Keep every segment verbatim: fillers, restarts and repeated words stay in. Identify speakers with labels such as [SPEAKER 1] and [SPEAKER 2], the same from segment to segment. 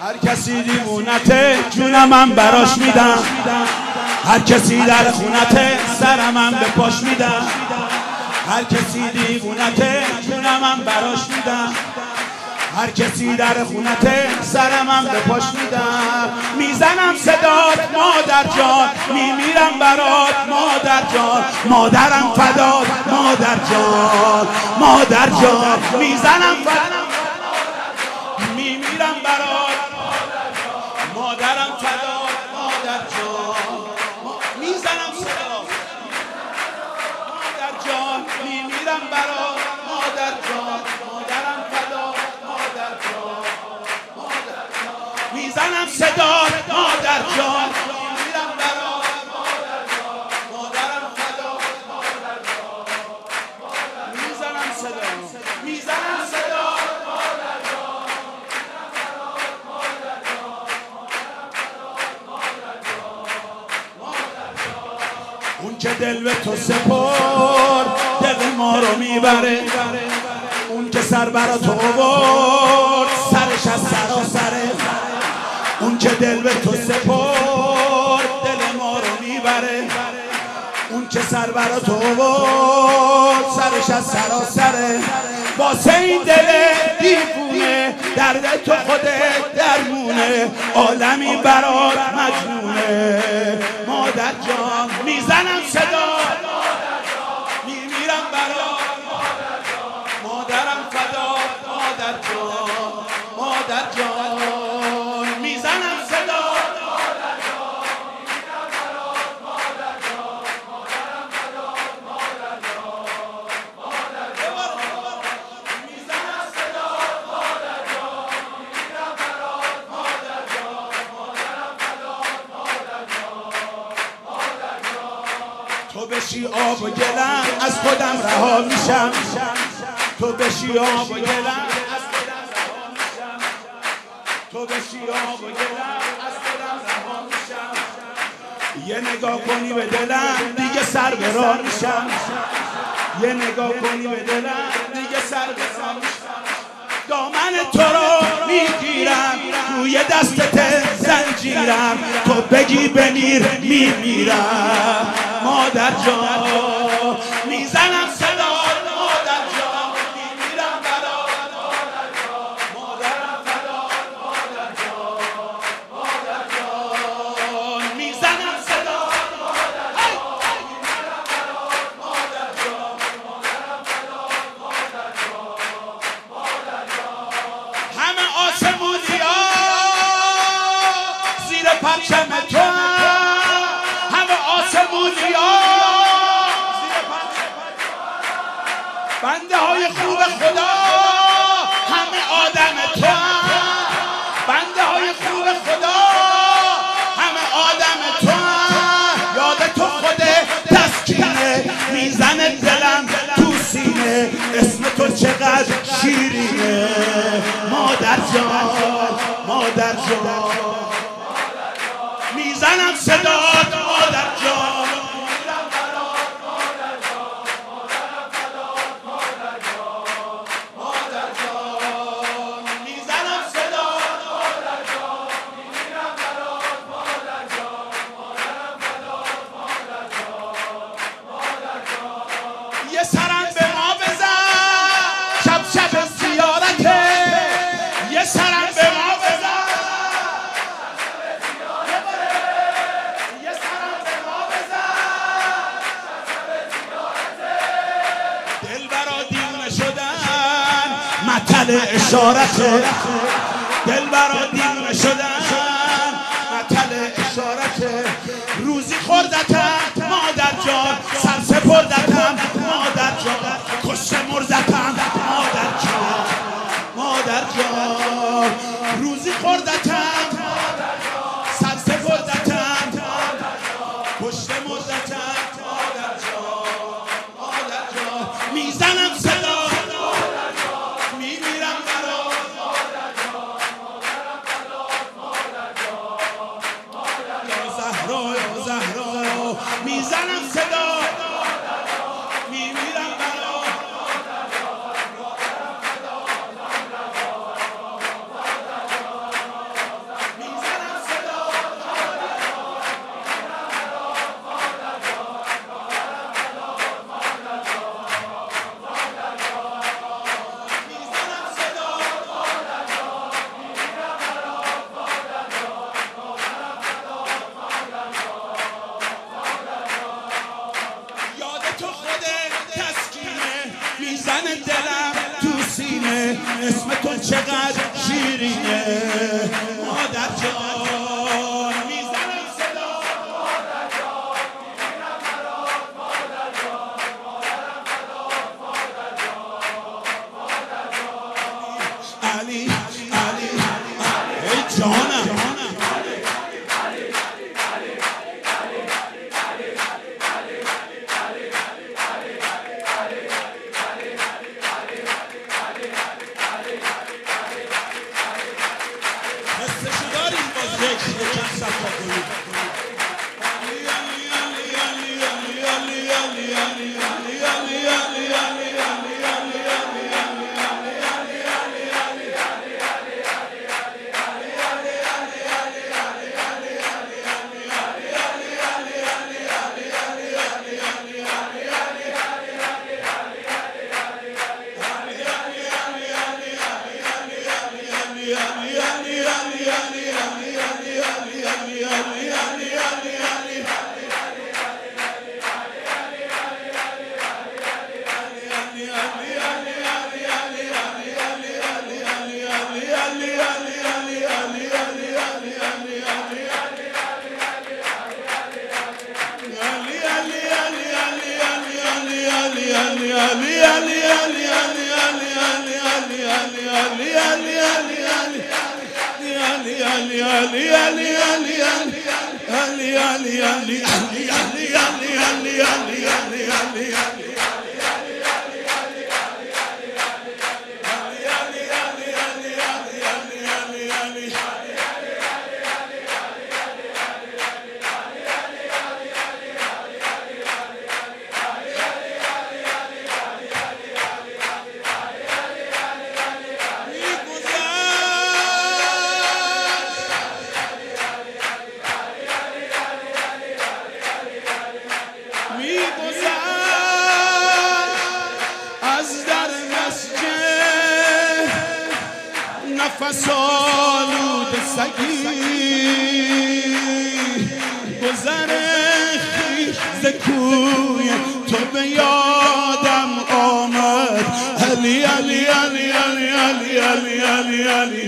[SPEAKER 1] هر کسی دیوونته جونم من براش میدم، هر کسی در خونته سرم من به پاش میدم، هر کسی دیوونته جونم من براش میدم، هر کسی در خونته سرم من به پاش میدم. میزنم صدات مادر جان، میمیرم برات مادر جان، مادرم فدات مادر جان، مادر جان میزنم فدات، میمیرم برات مادرم فدات مادر جان، میزنم صدات مادر جان، میمیرم برات مادر جان، مادرم فدات مادر جان، مادر جان میزنم صدات مادر جان، میمیرم برات مادر جان، مادرم فدات مادر جان، میزنم صدات، میزنم صدات مادر جان، اون که دل به تو سپار دل ما رو میبره، اون که سر برا تو آورد سرش از سراسره، اون که دل به تو سپار دل ما رو میبره، اون که سر برا تو آورد سرش از سراسره. واسه این دل دیوونه درد تو خودت درمونه، عالمی برات مجنونه مادر جان، میزنم صدا میمیرم برات مادرم فدات مادر جان، مادر جان میزنم صدا تو بشی آب و گلم از خودم رها میشم، تو بشی آب و گلم از خودم رها میشم، تو بشی آب و گلم از خودم رها میشم، یه نگاه کنی به دلم دیگه سر به راه میشم، یه نگاه کنی به دلم دیگه سر به راه میشم. دامن تو رو میگیرم روی دستت زنجیرم، تو بگی بمیر میمیرم مادر جان، میزنم صدا مادر جان، میمیرم برات مادر جان، مادرم فدات مادر جان، مادر جان میزنم صدا مادر جان، میمیرم برات مادر جان، مادرم فدات مادر جان، مادر جان. همه آسمونیا زیر پرچم تو، همه آسمونیا زیر پرچم تو، بنده های خوب خدا همه آدم تو، بنده های خوب خدا همه آدم تو، یاد تو خود تسکینه میزنه دلم تو سینه، اسم تو چقدر شیرینه مادر جان، مادر جان میزنم صدات مادر جان، میمیرم برات مادر جان، مادرم فدات مادر جان، مادر جان میزنم صدات مادر جان، میمیرم برات مادر جان، مادرم فدات مادر جان، مادر جان. یه سرم به ما بزن شب شب زیارته، یه سرم به ما بزن مطل اشارته، دل برا دیوونه شدن مطل اشارته، روزی خوردتم مادر جان، سر سپردتم مادر جان، کشته مرزتم مادر جان، مادر جان روزی خوردتم سر سپردتم کشته مرزتم مادر جان، مادر جان میزنم صدا میمیرم برات مادر جان، مادرم فدات مادر جان، مادر جان یا زهرا یا زهرا میزنم صدا میمیرم برات مادر جان، مادرم فدات مادر جان، مادر جان اسم تو چقدر شیرینه مادر جان میزنم صدا مادر جان میبینم برات مادر جان مادرم فدات مادر جان مادر جان علی علی علی ای جانم نفس آلود سگی گذر خیز کوی تو به یادم آمد علی علی علی علی علی علی علی علی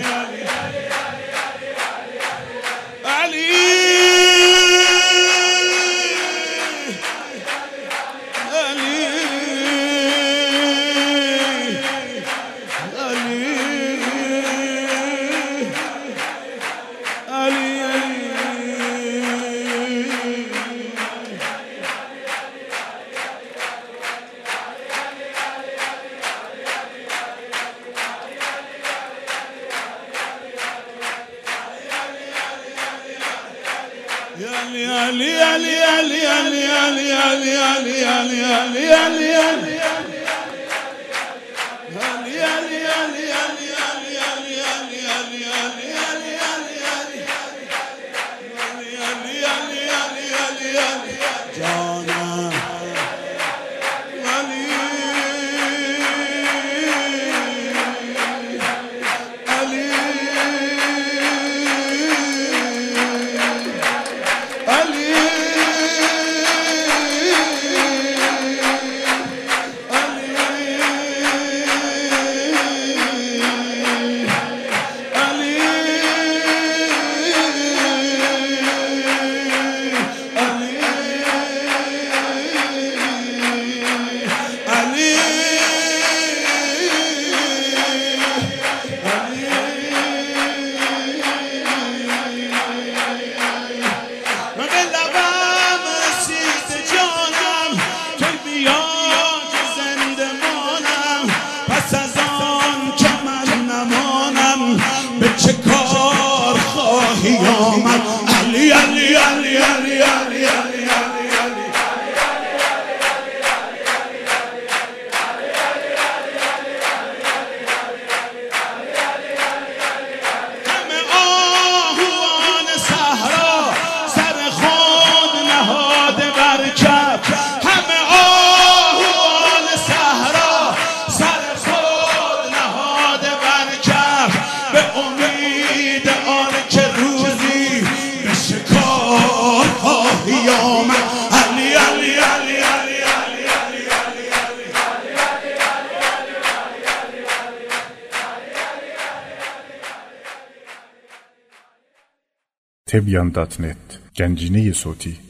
[SPEAKER 2] تبیان دات نت گنجینه صوتی